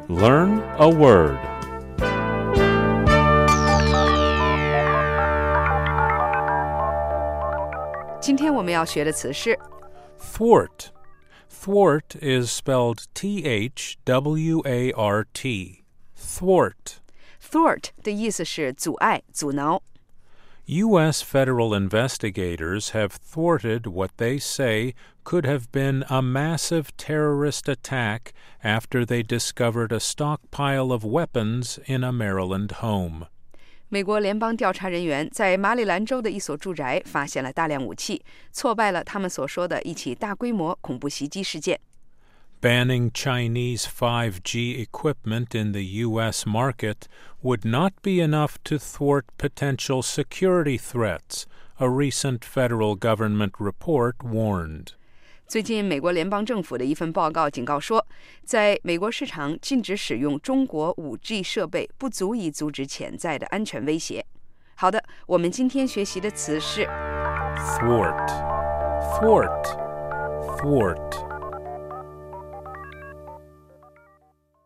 Learn a word. Thwart. Thwart is spelled T-H-W-A-R-T. Thwart. Thwart 的意思是阻碍、阻挠。 U.S. federal investigators have thwarted what they say could have been a massive terrorist attack after they discovered a stockpile of weapons in a Maryland home. 美国联邦调查人员在马里兰州的一所住宅发现了大量武器，挫败了他们所说的一起大规模恐怖袭击事件。 Banning Chinese 5G equipment in the U.S. market would not be enough to thwart potential security threats, a recent federal government report warned. 最近，美国联邦政府的一份报告警告说，在美国市场禁止使用中国 5G 设备不足以阻止潜在的安全威胁。好的，我们今天学习的词是 Thwart. Thwart. Thwart.